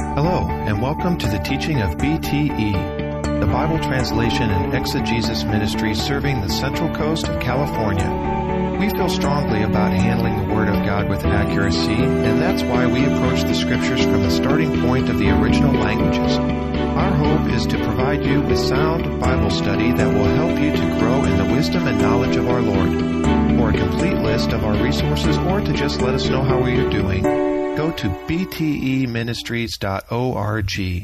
Hello, and welcome to the teaching of BTE, the Bible Translation and Exegesis Ministry serving the Central Coast of California. We feel strongly about handling the Word of God with accuracy, and that's why we approach the Scriptures from the starting point of the original languages. Our hope is to provide you with sound Bible study that will help you to grow in the wisdom and knowledge of our Lord. For a complete list of our resources or to just let us know how we are doing, go to bteministries.org.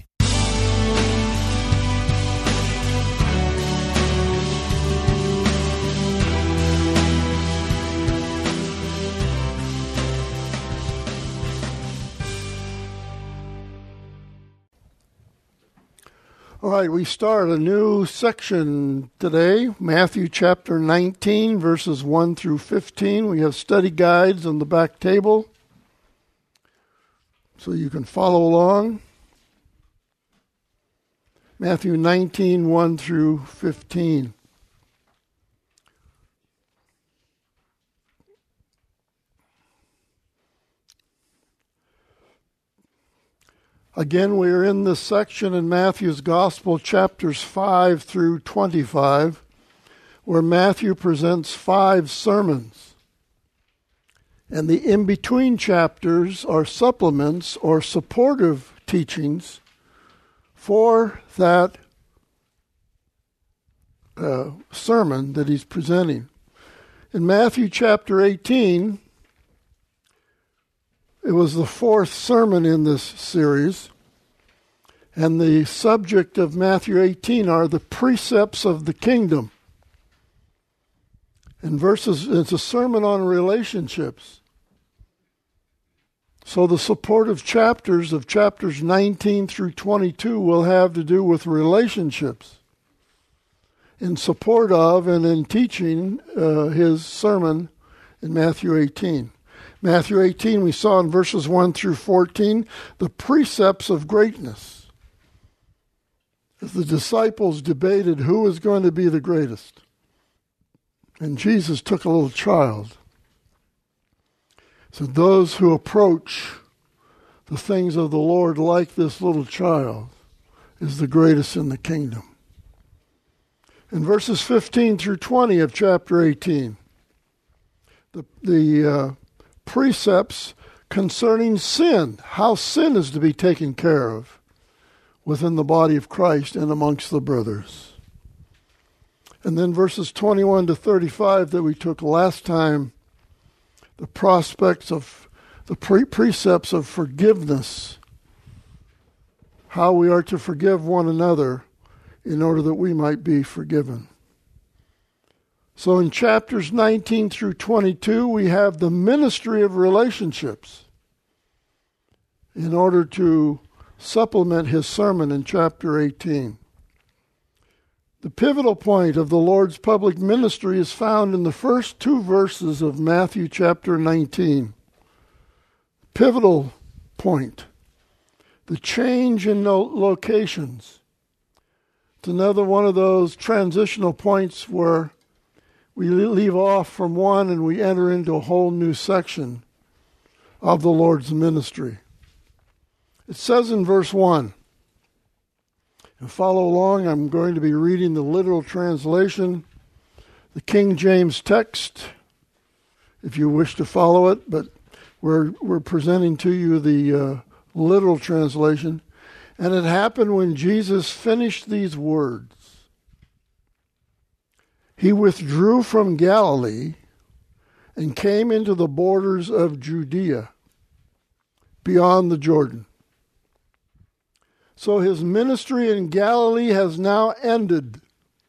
All right, we start a new section today, Matthew chapter 19, verses 1 through 15. We have study guides on the back table, so you can follow along. Matthew 19, 1 through 15. Again, we are in this section in Matthew's Gospel, chapters 5 through 25, where Matthew presents 5 sermons. And the in-between chapters are supplements or supportive teachings for that sermon that he's presenting. In Matthew chapter 18, it was the 4th sermon in this series, and the subject of Matthew 18 are the precepts of the kingdom. And it's a sermon on relationships. So the supportive chapters of chapters 19 through 22 will have to do with relationships in support of and in teaching his sermon in Matthew 18. Matthew 18, we saw in verses 1 through 14, the precepts of greatness. As the disciples debated who was going to be the greatest. And Jesus took a little child. So those who approach the things of the Lord like this little child is the greatest in the kingdom. In verses 15 through 20 of chapter 18, the precepts concerning sin, how sin is to be taken care of within the body of Christ and amongst the brothers. And then verses 21 to 35 that we took last time, the prospects of the precepts of forgiveness, how we are to forgive one another in order that we might be forgiven. So in chapters 19 through 22, we have the ministry of relationships in order to supplement his sermon in chapter 18. The pivotal point of the Lord's public ministry is found in the first 2 verses of Matthew chapter 19. Pivotal point. The change in locations. It's another one of those transitional points where we leave off from one and we enter into a whole new section of the Lord's ministry. It says in verse 1, and follow along, I'm going to be reading the literal translation, the King James text, if you wish to follow it, but we're presenting to you the literal translation. And it happened when Jesus finished these words. He withdrew from Galilee and came into the borders of Judea, beyond the Jordan. So his ministry in Galilee has now ended.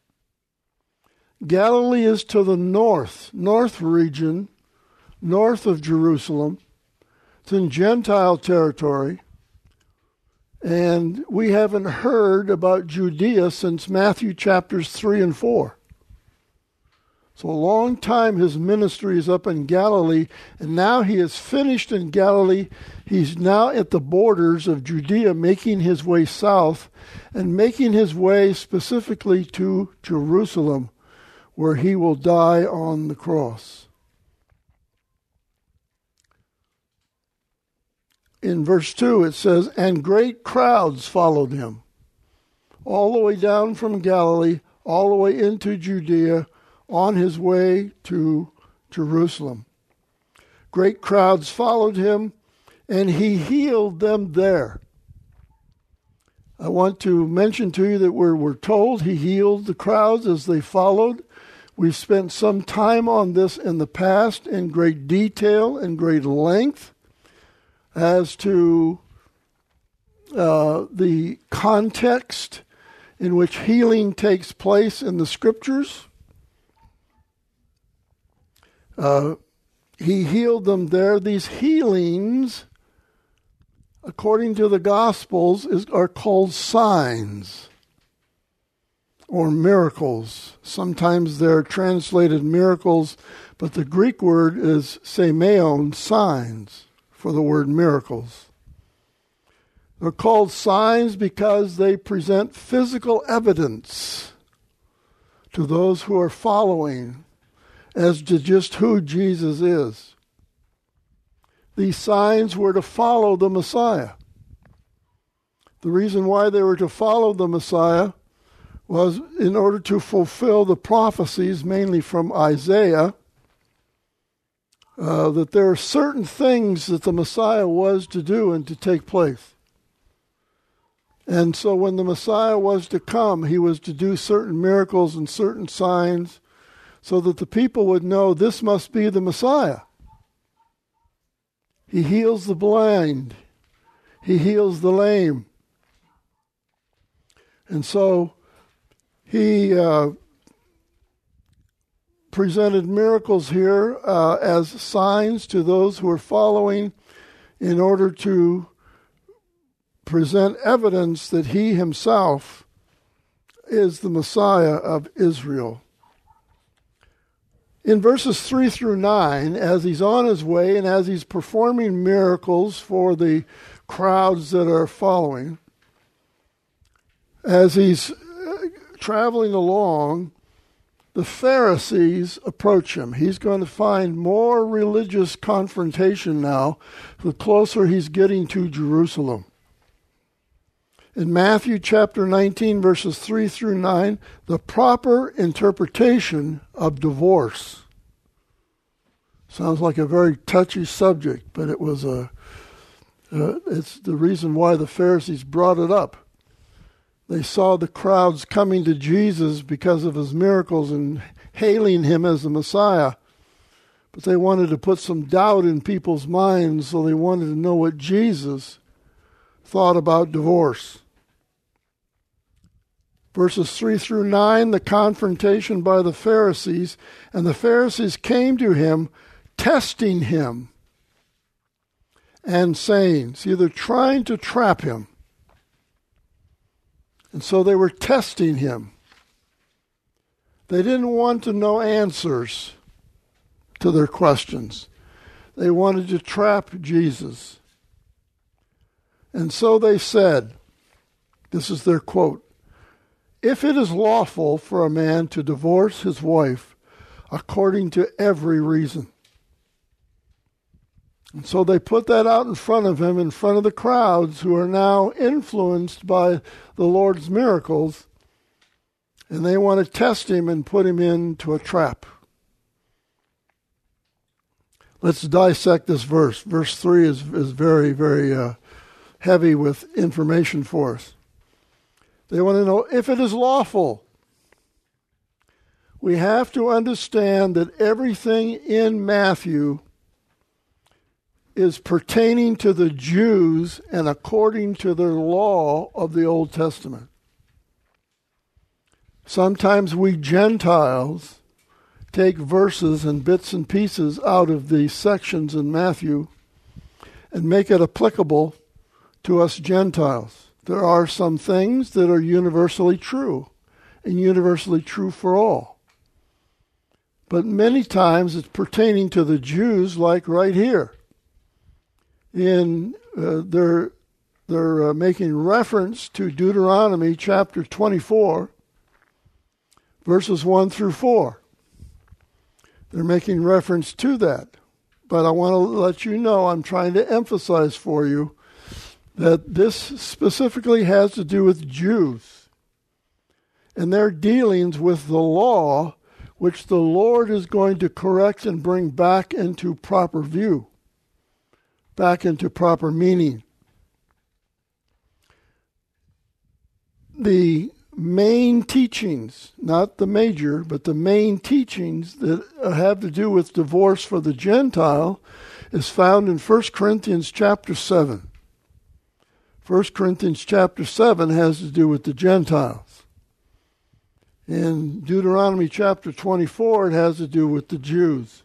Galilee is to the north region, north of Jerusalem. It's in Gentile territory. And we haven't heard about Judea since Matthew chapters 3 and 4. So a long time his ministry is up in Galilee, and now he is finished in Galilee. He's now at the borders of Judea, making his way south and making his way specifically to Jerusalem, where he will die on the cross. in verse 2 it says, "And great crowds followed him, all the way down from Galilee, all the way into Judea, on his way to Jerusalem. Great crowds followed him, and he healed them there." I want to mention to you that we're told he healed the crowds as they followed. We've spent some time on this in the past in great detail and great length as to the context in which healing takes place in the Scriptures. He healed them there. These healings, according to the Gospels, are called signs or miracles. Sometimes they're translated miracles, but the Greek word is semeion, signs, for the word miracles. They're called signs because they present physical evidence to those who are following as to just who Jesus is. These signs were to follow the Messiah. The reason why they were to follow the Messiah was in order to fulfill the prophecies, mainly from Isaiah, that there are certain things that the Messiah was to do and to take place. And so when the Messiah was to come, he was to do certain miracles and certain signs so that the people would know this must be the Messiah. He heals the blind. He heals the lame. And so he presented miracles here as signs to those who are following in order to present evidence that he himself is the Messiah of Israel. In verses 3 through 9, as he's on his way and as he's performing miracles for the crowds that are following, as he's traveling along, the Pharisees approach him. He's going to find more religious confrontation now the closer he's getting to Jerusalem. In Matthew chapter 19, verses 3 through 9, the proper interpretation of divorce. Sounds like a very touchy subject, but it was it's the reason why the Pharisees brought it up. They saw the crowds coming to Jesus because of his miracles and hailing him as the Messiah. But they wanted to put some doubt in people's minds, so they wanted to know what Jesus thought about divorce. Verses 3 through 9, the confrontation by the Pharisees. And the Pharisees came to him, testing him and saying, see, they're trying to trap him. And so they were testing him. They didn't want to know answers to their questions. They wanted to trap Jesus. And so they said, this is their quote, "If it is lawful for a man to divorce his wife according to every reason." And so they put that out in front of him, in front of the crowds who are now influenced by the Lord's miracles, and they want to test him and put him into a trap. Let's dissect this verse. Verse 3 is very, very heavy with information for us. They want to know if it is lawful. We have to understand that everything in Matthew is pertaining to the Jews and according to their law of the Old Testament. Sometimes we Gentiles take verses and bits and pieces out of these sections in Matthew and make it applicable to us Gentiles. There are some things that are universally true and universally true for all. But many times it's pertaining to the Jews, like right here. They're making reference to Deuteronomy chapter 24, verses 1 through 4. They're making reference to that. but I want to let you know, I'm trying to emphasize for you that this specifically has to do with Jews and their dealings with the law, which the Lord is going to correct and bring back into proper view, back into proper meaning. The main teachings, not the major, but the main teachings that have to do with divorce for the Gentile is found in 1 Corinthians chapter 7. 1 Corinthians chapter 7 has to do with the Gentiles. In Deuteronomy chapter 24, it has to do with the Jews.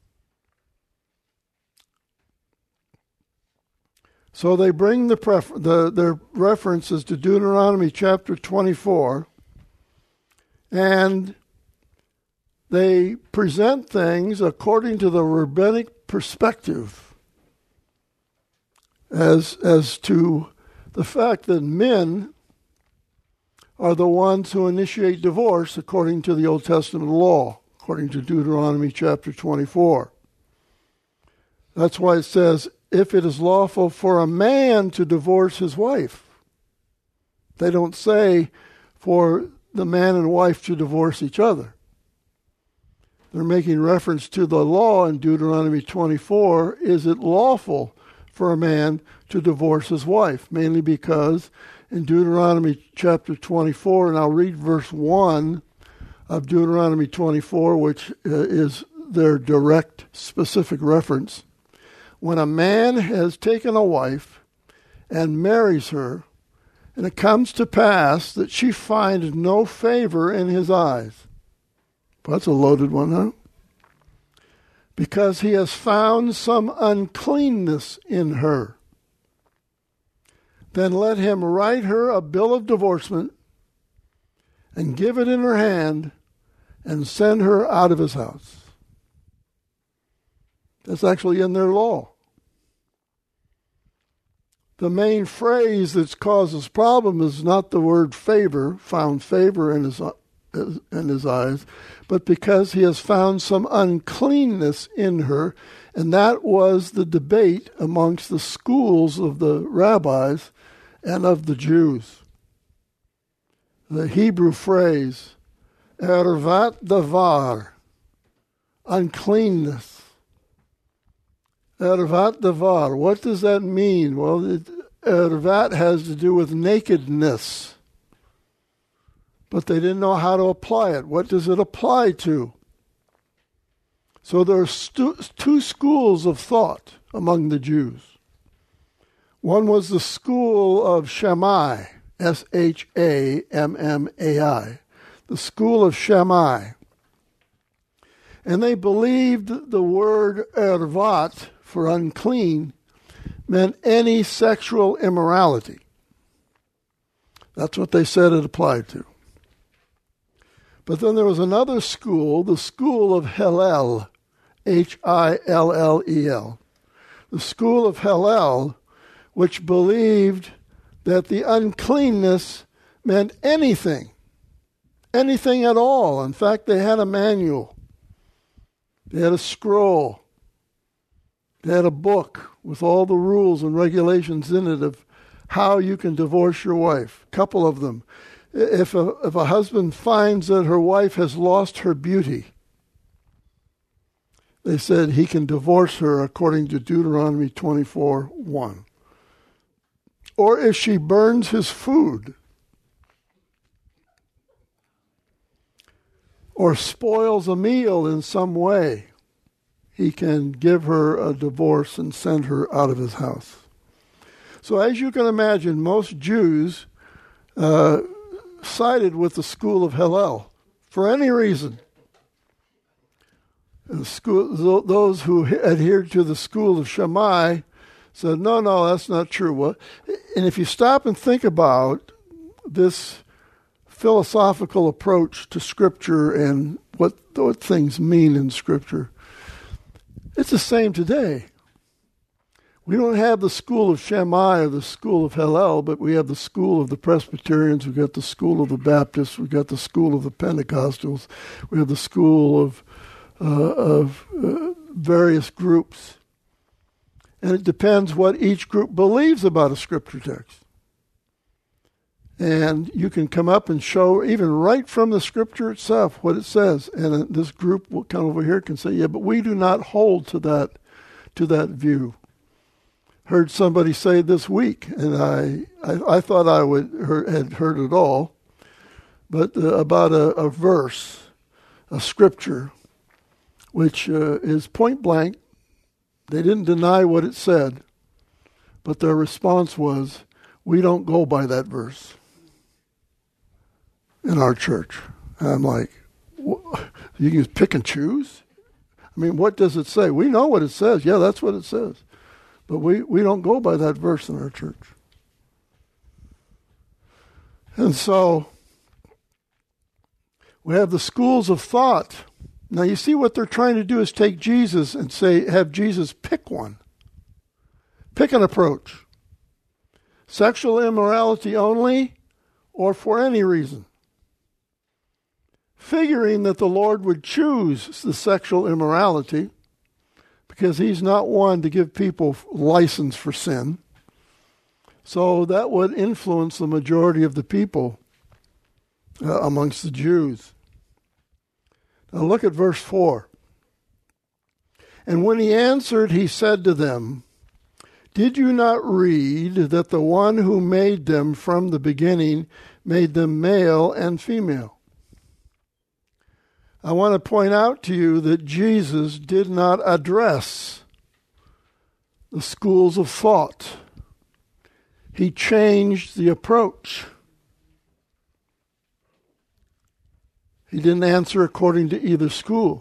So they bring their references to Deuteronomy chapter 24, and they present things according to the rabbinic perspective as to the fact that men are the ones who initiate divorce according to the Old Testament law, according to Deuteronomy chapter 24. That's why it says, if it is lawful for a man to divorce his wife. They don't say for the man and wife to divorce each other. They're making reference to the law in Deuteronomy 24. Is it lawful for a man to divorce his wife? Mainly because in Deuteronomy chapter 24, and I'll read verse 1 of Deuteronomy 24, which is their direct, specific reference. When a man has taken a wife and marries her, and it comes to pass that she finds no favor in his eyes. That's a loaded one, huh? Because he has found some uncleanness in her. Then let him write her a bill of divorcement and give it in her hand and send her out of his house. That's actually in their law. The main phrase that causes problem is not the word favor, found favor in his eyes, but because he has found some uncleanness in her, and that was the debate amongst the schools of the rabbis and of the Jews. The Hebrew phrase, ervat davar, uncleanness. Ervat davar, what does that mean? Well, ervat has to do with nakedness. But they didn't know how to apply it. What does it apply to? So there are two schools of thought among the Jews. One was the school of Shammai, Shammai, the school of Shammai. And they believed the word ervat, for unclean, meant any sexual immorality. That's what they said it applied to. But then there was another school, the school of Hillel, Hillel, the school of Hillel, which believed that the uncleanness meant anything at all. In fact, they had a manual. They had a scroll. They had a book with all the rules and regulations in it of how you can divorce your wife. A couple of them. If a husband finds that her wife has lost her beauty, they said he can divorce her according to Deuteronomy 24:1. Or if she burns his food, or spoils a meal in some way, he can give her a divorce and send her out of his house. So as you can imagine, most Jews sided with the school of Hillel for any reason. Those who adhered to the school of Shammai said, no, that's not true. And if you stop and think about this philosophical approach to Scripture and what things mean in Scripture, it's the same today. We don't have the school of Shammai or the school of Hillel, but we have the school of the Presbyterians, we've got the school of the Baptists, we've got the school of the Pentecostals, we have the school of various groups. And it depends what each group believes about a scripture text. And you can come up and show, even right from the scripture itself, what it says. And this group will come over here can say, yeah, but we do not hold to that view. Heard somebody say this week, and I thought I had heard it all, but about a verse, a scripture, which is point blank. They didn't deny what it said, but their response was, we don't go by that verse in our church. And I'm like, you can just pick and choose? I mean, what does it say? We know what it says. Yeah, that's what it says. But we don't go by that verse in our church. And so we have the schools of thought. Now you see what they're trying to do is take Jesus and have Jesus pick one. Pick an approach. Sexual immorality only, or for any reason. Figuring that the Lord would choose the sexual immorality, because he's not one to give people license for sin. So that would influence the majority of the people amongst the Jews. Now look at verse 4. And when he answered, he said to them, did you not read that the one who made them from the beginning made them male and female? I want to point out to you that Jesus did not address the schools of thought. He changed the approach. He didn't answer according to either school.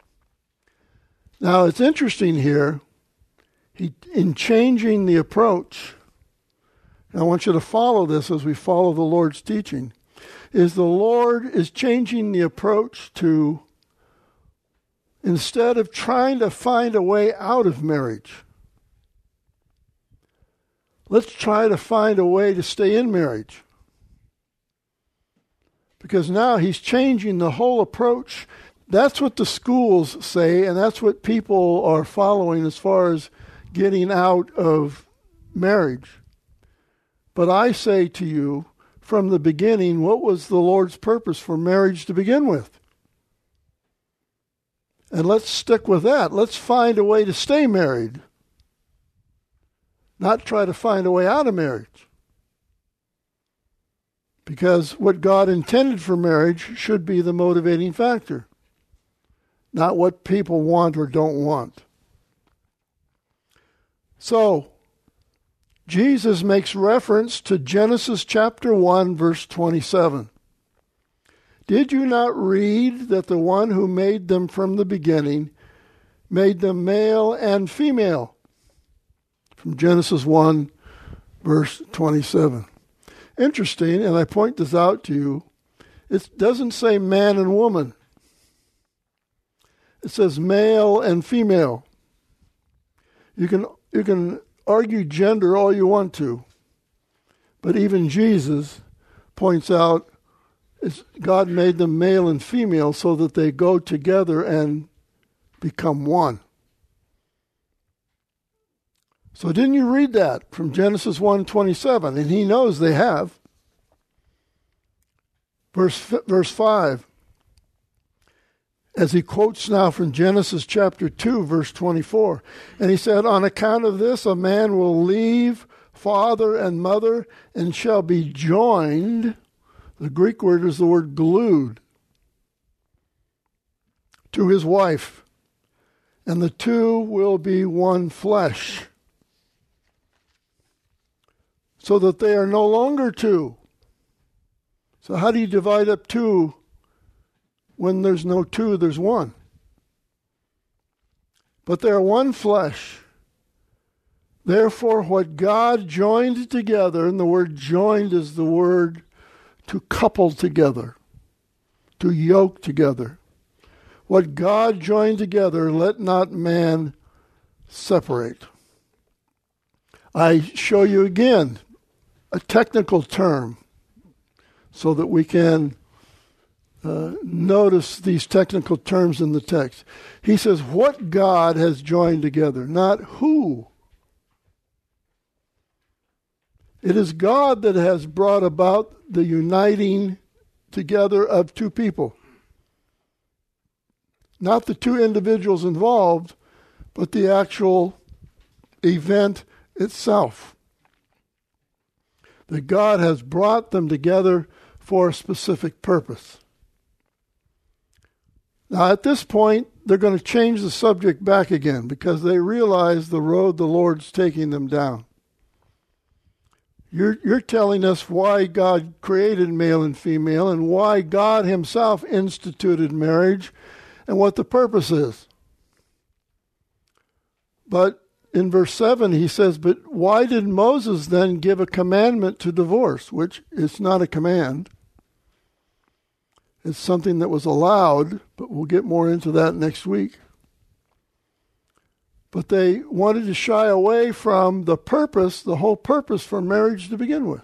Now, it's interesting here, in changing the approach, and I want you to follow this as we follow the Lord's teaching, is the Lord is changing the approach to, instead of trying to find a way out of marriage, let's try to find a way to stay in marriage. Because now he's changing the whole approach. That's what the schools say, and that's what people are following as far as getting out of marriage. But I say to you, from the beginning, what was the Lord's purpose for marriage to begin with? And let's stick with that. Let's find a way to stay married, not try to find a way out of marriage. Because what God intended for marriage should be the motivating factor, not what people want or don't want. So, Jesus makes reference to Genesis chapter 1, verse 27. Did you not read that the one who made them from the beginning made them male and female? From Genesis 1, verse 27. Interesting, and I point this out to you, it doesn't say man and woman. It says male and female. You can argue gender all you want to, but even Jesus points out God made them male and female so that they go together and become one. So didn't you read that from Genesis 1:27? And he knows they have. Verse 5, as he quotes now from Genesis chapter 2, verse 24. And he said, on account of this, a man will leave father and mother and shall be joined. The Greek word is the word glued to his wife. And the two will be one flesh. So that they are no longer two. So how do you divide up two? When there's no two, there's one. But they're one flesh. Therefore, what God joined together, and the word joined is the word to couple together, to yoke together. What God joined together, let not man separate. I show you again a technical term so that we can notice these technical terms in the text. He says, what God has joined together, not who. It is God that has brought about the uniting together of two people. Not the two individuals involved, but the actual event itself. That God has brought them together for a specific purpose. Now, at this point, they're going to change the subject back again because they realize the road the Lord's taking them down. You're telling us why God created male and female and why God himself instituted marriage and what the purpose is. But in verse 7 he says, but why did Moses then give a commandment to divorce? Which is not a command. It's something that was allowed, but we'll get more into that next week. But they wanted to shy away from the purpose, the whole purpose for marriage to begin with.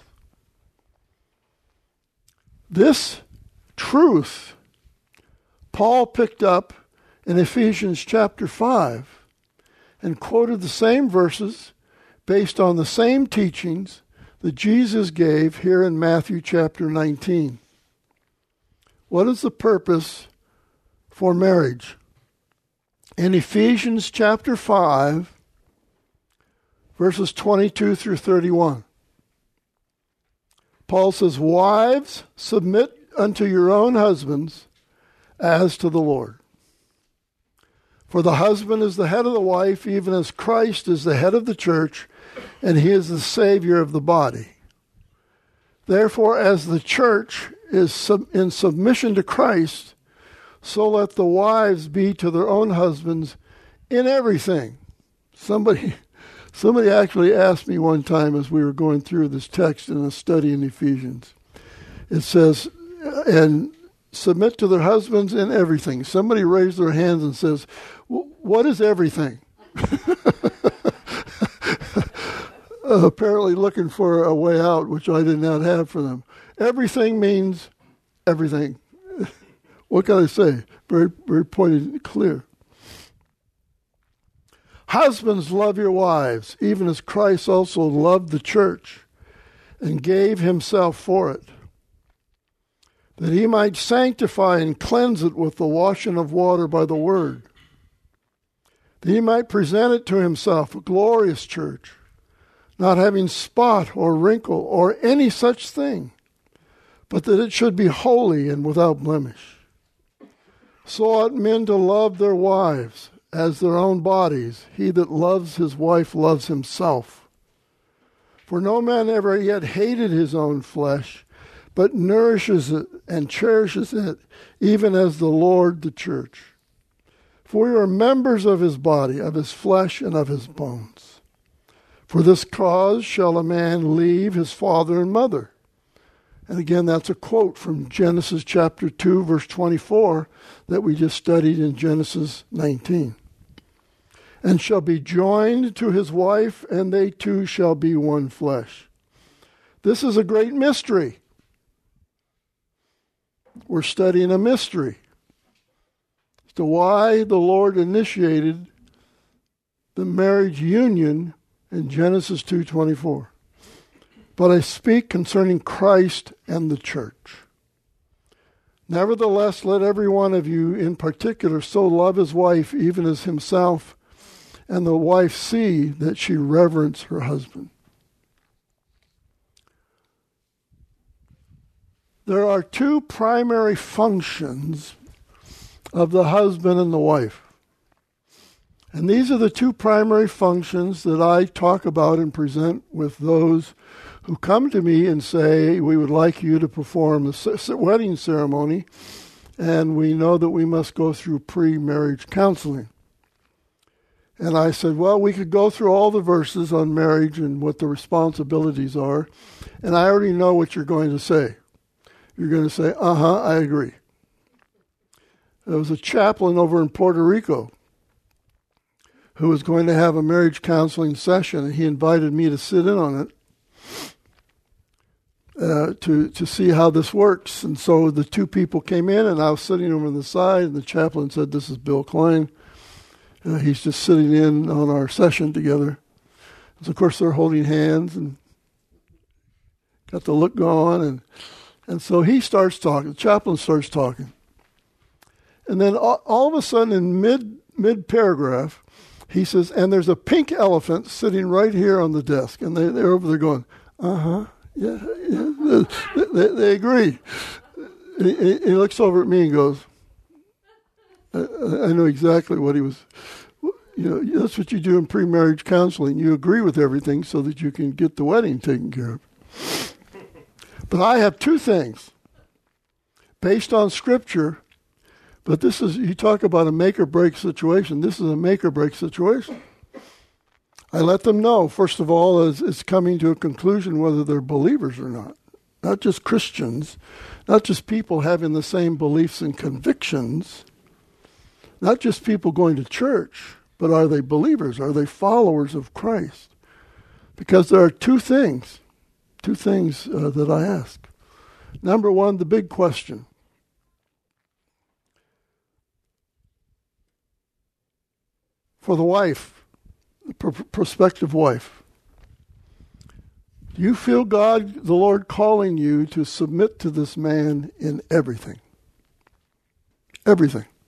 This truth Paul picked up in Ephesians chapter 5 and quoted the same verses based on the same teachings that Jesus gave here in Matthew chapter 19. What is the purpose for marriage? In Ephesians chapter 5, verses 22 through 31, Paul says, wives, submit unto your own husbands as to the Lord. For the husband is the head of the wife, even as Christ is the head of the church, and he is the Savior of the body. Therefore, as the church is in submission to Christ, so let the wives be to their own husbands in everything. Somebody actually asked me one time as we were going through this text in a study in Ephesians. It says, and submit to their husbands in everything. Somebody raised their hands and says, what is everything? Apparently looking for a way out, which I did not have for them. Everything means everything. What can I say? Very, very pointed and clear. Husbands, love your wives, even as Christ also loved the church and gave himself for it, that he might sanctify and cleanse it with the washing of water by the word, that he might present it to himself a glorious church, not having spot or wrinkle or any such thing, but that it should be holy and without blemish. So ought men to love their wives as their own bodies. He that loves his wife loves himself. For no man ever yet hated his own flesh, but nourishes it and cherishes it, even as the Lord the church. For we are members of his body, of his flesh, and of his bones. For this cause shall a man leave his father and mother. And again, that's a quote from Genesis chapter 2, verse 24, that we just studied in Genesis 19. And shall be joined to his wife, and they two shall be one flesh. This is a great mystery. We're studying a mystery as to why the Lord initiated the marriage union in Genesis 2:24. But I speak concerning Christ and the church. Nevertheless, let every one of you in particular so love his wife even as himself, and the wife see that she reverence her husband. There are two primary functions of the husband and the wife. And these are the two primary functions that I talk about and present with those who come to me and say, we would like you to perform the wedding ceremony, and we know that we must go through pre-marriage counseling. And I said, well, we could go through all the verses on marriage and what the responsibilities are, and I already know what you're going to say. You're going to say, I agree. There was a chaplain over in Puerto Rico who was going to have a marriage counseling session, and he invited me to sit in on it. to see how this works. And so the two people came in, and I was sitting over on the side, and the chaplain said, "This is Bill Klein. He's just sitting in on our session together." So of course, they're holding hands and got the look going. And so he starts talking. The chaplain starts talking. And then all of a sudden, in mid-paragraph, he says, "And there's a pink elephant sitting right here on the desk." And they're over there going, "Uh-huh, yeah." They agree. He looks over at me and goes, I know exactly what he was. That's what you do in pre-marriage counseling. You agree with everything so that you can get the wedding taken care of. But I have two things based on Scripture. But this is, you talk about a make-or-break situation. This is a make-or-break situation. I let them know, first of all, it's coming to a conclusion whether they're believers or not. Not just Christians, not just people having the same beliefs and convictions, not just people going to church, but are they believers? Are they followers of Christ? Because there are two things that I ask. Number one, the big question. For the wife, the prospective wife, do you feel God, the Lord, calling you to submit to this man in everything? Everything.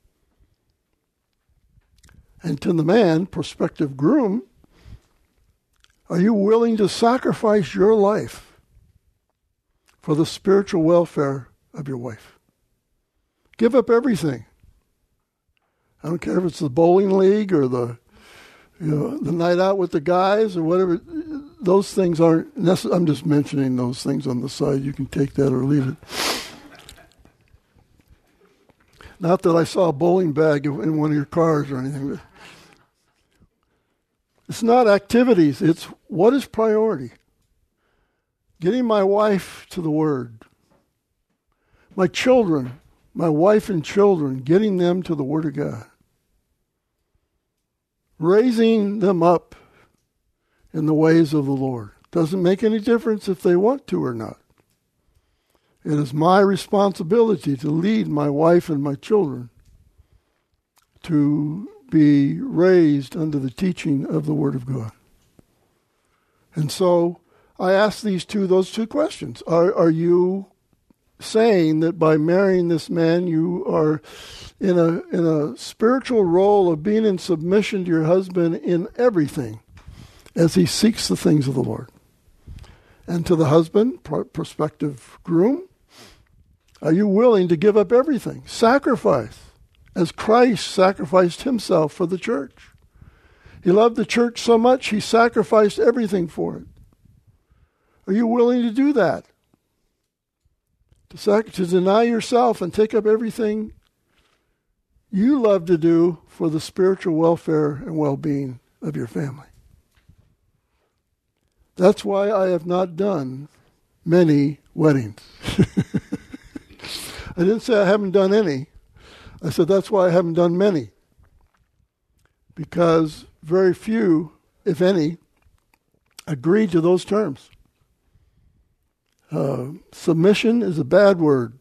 And to the man, prospective groom, are you willing to sacrifice your life for the spiritual welfare of your wife? Give up everything. I don't care if it's the bowling league or the night out with the guys or whatever. Those things aren't necessary. I'm just mentioning those things on the side. You can take that or leave it. Not that I saw a bowling bag in one of your cars or anything. It's not activities. It's what is priority. Getting my wife to the Word. My children, my wife and children, getting them to the Word of God. Raising them up in the ways of the Lord. Doesn't make any difference if they want to or not. It is my responsibility to lead my wife and my children to be raised under the teaching of the Word of God. And so I ask those two questions. Are you saying that by marrying this man you are in a spiritual role of being in submission to your husband in everything as he seeks the things of the Lord? And to the husband, prospective groom, are you willing to give up everything? Sacrifice, as Christ sacrificed himself for the church. He loved the church so much, he sacrificed everything for it. Are you willing to do that? To deny yourself and take up everything you love to do for the spiritual welfare and well-being of your family. That's why I have not done many weddings. I didn't say I haven't done any. I said that's why I haven't done many. Because very few, if any, agree to those terms. Submission is a bad word.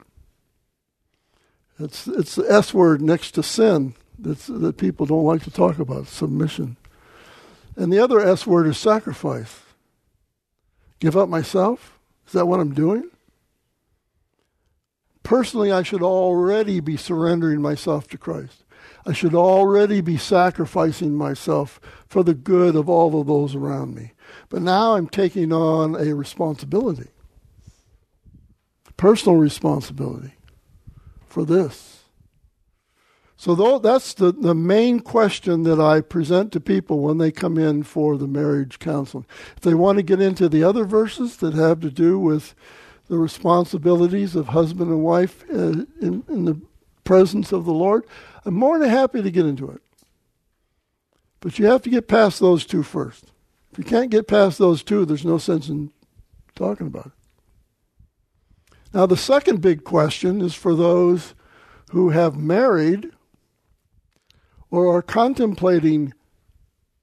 It's the S word next to sin that people don't like to talk about, submission. And the other S word is sacrifice. Give up myself? Is that what I'm doing? Personally, I should already be surrendering myself to Christ. I should already be sacrificing myself for the good of all of those around me. But now I'm taking on a responsibility. Personal responsibility for this. So that's the main question that I present to people when they come in for the marriage counseling. If they want to get into the other verses that have to do with the responsibilities of husband and wife in the presence of the Lord, I'm more than happy to get into it. But you have to get past those two first. If you can't get past those two, there's no sense in talking about it. Now, the second big question is for those who have married or are contemplating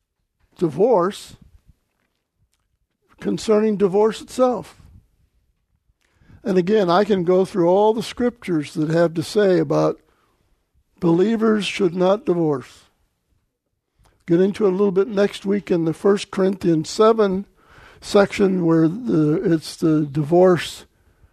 divorce concerning divorce itself. And again, I can go through all the scriptures that have to say about believers should not divorce. Get into it a little bit next week in the 1 Corinthians 7 section where it's the divorce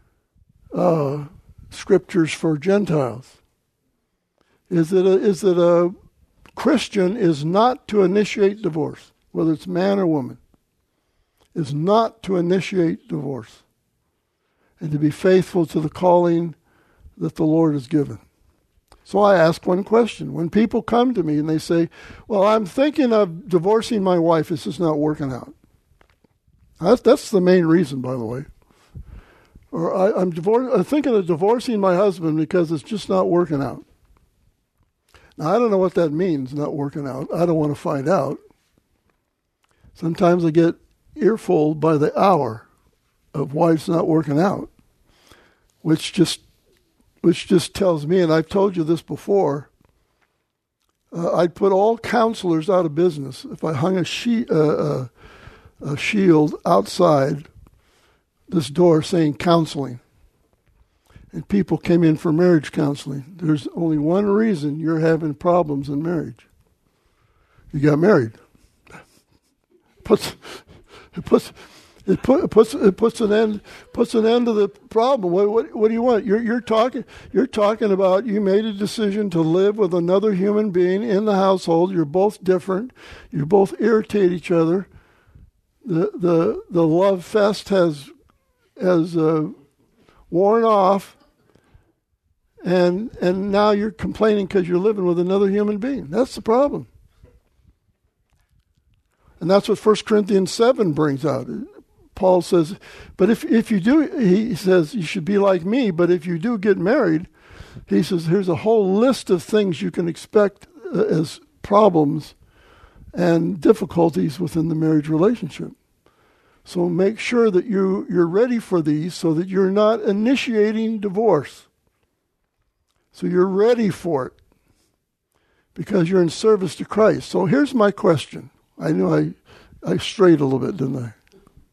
scriptures for Gentiles. Is that a Christian is not to initiate divorce, whether it's man or woman, is not to initiate divorce, and to be faithful to the calling that the Lord has given. So I ask one question. When people come to me and they say, well, I'm thinking of divorcing my wife, this is not working out. That's the main reason, by the way. Or I'm thinking of divorcing my husband because it's just not working out. Now, I don't know what that means, not working out. I don't want to find out. Sometimes I get earful by the hour of why it's not working out, which just tells me, and I've told you this before, I'd put all counselors out of business if I hung a shield outside this door saying counseling. And people came in for marriage counseling. There's only one reason you're having problems in marriage. You got married. It puts an end to the problem. What do you want? You're talking about you made a decision to live with another human being in the household. You're both different. You both irritate each other. The love fest has worn off, and now you're complaining because you're living with another human being. That's the problem. And that's what 1 Corinthians 7 brings out. Paul says, but if you do, he says, you should be like me, but if you do get married, he says, here's a whole list of things you can expect as problems and difficulties within the marriage relationship. So make sure that you're ready for these so that you're not initiating divorce. So you're ready for it because you're in service to Christ. So here's my question. I know I strayed a little bit, didn't I?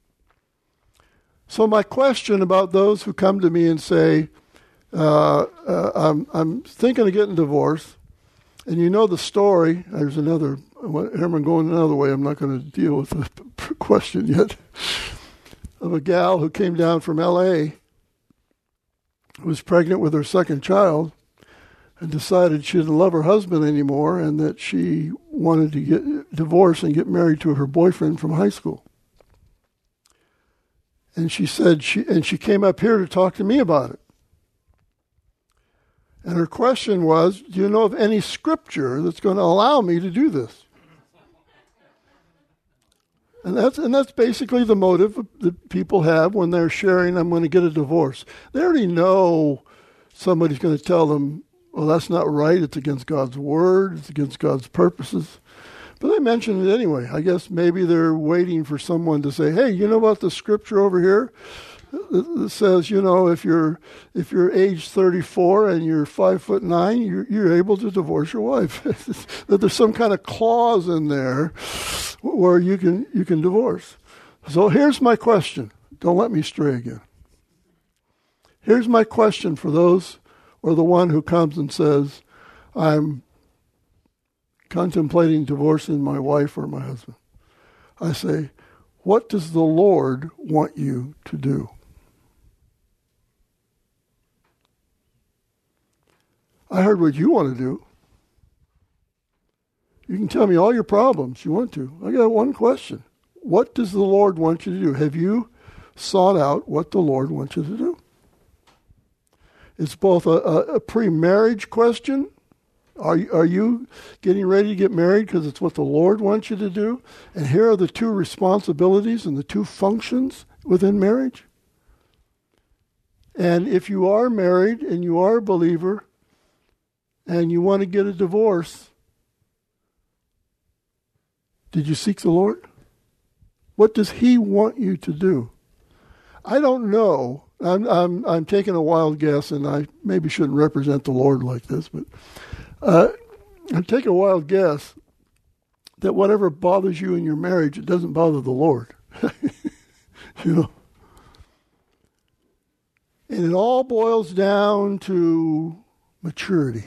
So my question about those who come to me and say, I'm thinking of getting divorced, and you know the story. There's another, Herman going another way. I'm not going to deal with the question yet. Of a gal who came down from L.A., who was pregnant with her second child, and decided she didn't love her husband anymore and that she wanted to get divorced and get married to her boyfriend from high school. And she said she came up here to talk to me about it. And her question was, do you know of any scripture that's going to allow me to do this? And that's basically the motive that people have when they're sharing, I'm going to get a divorce. They already know somebody's going to tell them, well, that's not right. It's against God's word. It's against God's purposes. But they mention it anyway. I guess maybe they're waiting for someone to say, hey, you know about the scripture over here that says, you know, if you're age 34 and you're 5'9", you're able to divorce your wife. That there's some kind of clause in there where you can divorce. So here's my question. Don't let me stray again. Here's my question for those, or the one who comes and says, I'm contemplating divorcing my wife or my husband. I say, what does the Lord want you to do? I heard what you want to do. You can tell me all your problems you want to. I got one question. What does the Lord want you to do? Have you sought out what the Lord wants you to do? It's both a pre-marriage question. Are you getting ready to get married because it's what the Lord wants you to do? And here are the two responsibilities and the two functions within marriage. And if you are married and you are a believer and you want to get a divorce, did you seek the Lord? What does He want you to do? I don't know. I'm taking a wild guess, and I maybe shouldn't represent the Lord like this, but I'm taking a wild guess that whatever bothers you in your marriage, it doesn't bother the Lord. You know. And it all boils down to maturity.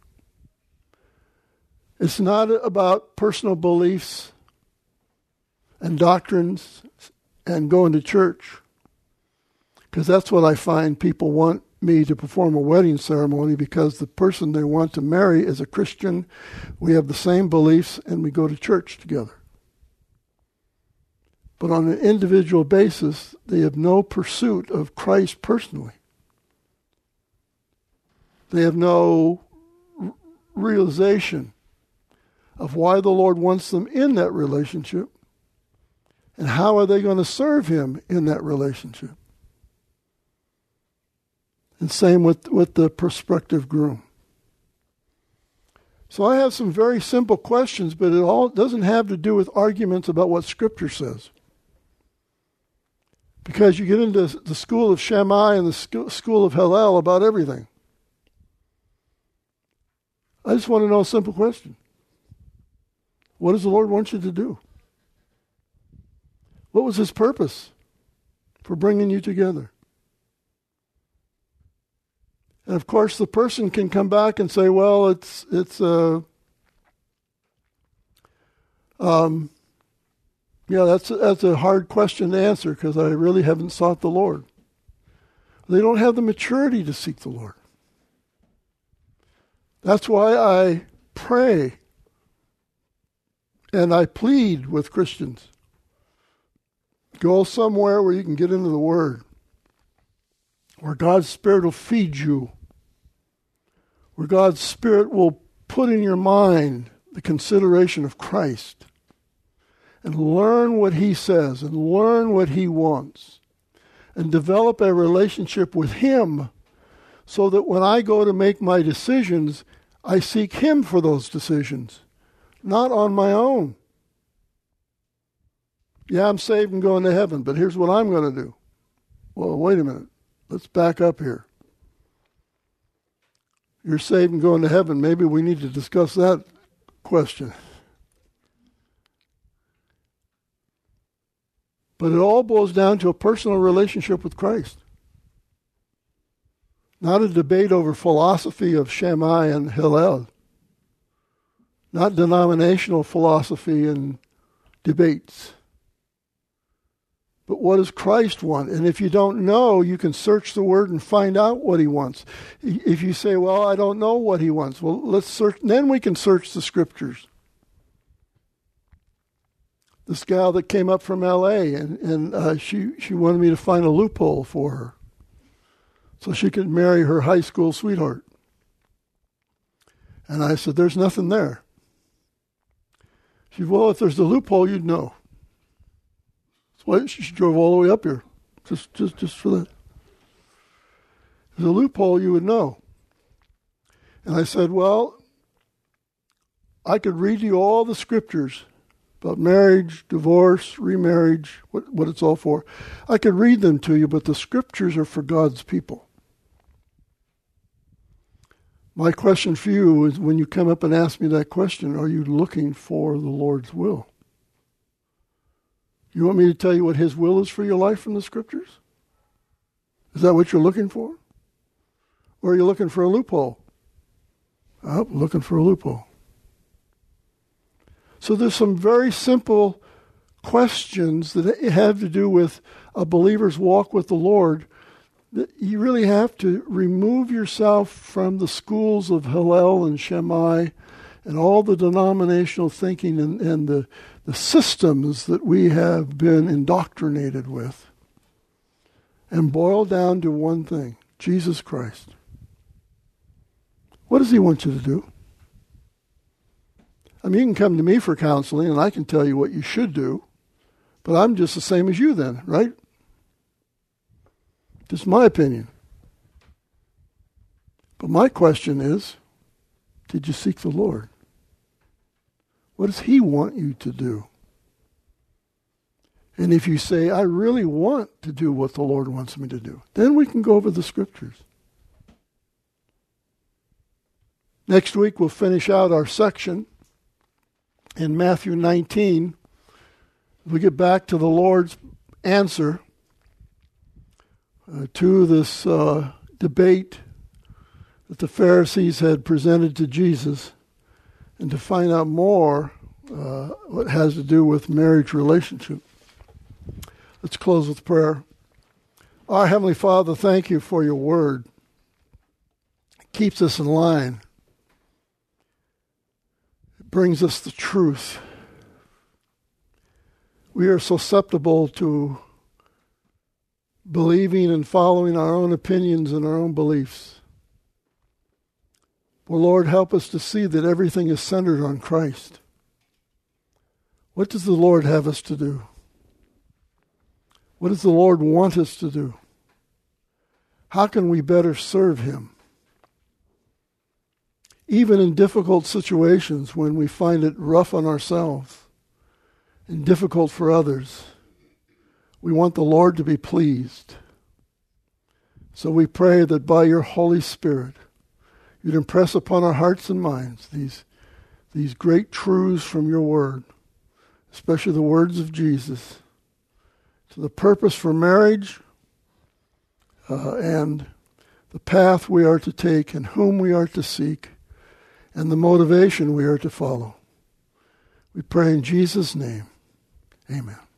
It's not about personal beliefs and doctrines and going to church, because that's what I find people want me to perform a wedding ceremony because the person they want to marry is a Christian. We have the same beliefs and we go to church together. But on an individual basis, they have no pursuit of Christ personally. They have no realization of why the Lord wants them in that relationship and how are they going to serve Him in that relationship. And same with the prospective groom. So I have some very simple questions, but it all doesn't have to do with arguments about what Scripture says. Because you get into the school of Shammai and the school of Hillel about everything. I just want to know a simple question. What does the Lord want you to do? What was His purpose for bringing you together? And of course, the person can come back and say, well, that's a hard question to answer because I really haven't sought the Lord. They don't have the maturity to seek the Lord. That's why I pray and I plead with Christians. Go somewhere where you can get into the Word, where God's Spirit will feed you, where God's Spirit will put in your mind the consideration of Christ, and learn what He says, and learn what He wants, and develop a relationship with Him so that when I go to make my decisions, I seek Him for those decisions, not on my own. Yeah, I'm saved and going to heaven, but here's what I'm going to do. Well, wait a minute. Let's back up here. You're saved and going to heaven. Maybe we need to discuss that question. But it all boils down to a personal relationship with Christ. Not a debate over philosophy of Shammai and Hillel. Not denominational philosophy and debates. But what does Christ want? And if you don't know, you can search the Word and find out what He wants. If you say, well, I don't know what He wants, well, let's search. Then we can search the Scriptures. This gal that came up from L.A., and she wanted me to find a loophole for her so she could marry her high school sweetheart. And I said, there's nothing there. She said, well, if there's a loophole, you'd know. Well, she drove all the way up here, just for that. There's a loophole, you would know. And I said, well, I could read you all the Scriptures about marriage, divorce, remarriage, what it's all for. I could read them to you, but the Scriptures are for God's people. My question for you is, when you come up and ask me that question, are you looking for the Lord's will? You want me to tell you what His will is for your life from the Scriptures? Is that what you're looking for? Or are you looking for a loophole? I'm looking for a loophole. So there's some very simple questions that have to do with a believer's walk with the Lord that you really have to remove yourself from the schools of Hillel and Shammai and all the denominational thinking and the systems that we have been indoctrinated with, and boil down to one thing: Jesus Christ. What does He want you to do? I mean, you can come to me for counseling and I can tell you what you should do, but I'm just the same as you then, right? Just my opinion. But my question is, did you seek the Lord? What does He want you to do? And if you say, I really want to do what the Lord wants me to do, then we can go over the Scriptures. Next week we'll finish out our section in Matthew 19. We get back to the Lord's answer. to this debate that the Pharisees had presented to Jesus, and to find out more what has to do with marriage relationship. Let's close with prayer. Our Heavenly Father, thank you for your word. It keeps us in line. It brings us the truth. We are susceptible to believing and following our own opinions and our own beliefs. Well, Lord, help us to see that everything is centered on Christ. What does the Lord have us to do? What does the Lord want us to do? How can we better serve Him? Even in difficult situations when we find it rough on ourselves and difficult for others, we want the Lord to be pleased. So we pray that by your Holy Spirit, you'd impress upon our hearts and minds these great truths from your word, especially the words of Jesus, to the purpose for marriage and the path we are to take and whom we are to seek and the motivation we are to follow. We pray in Jesus' name. Amen.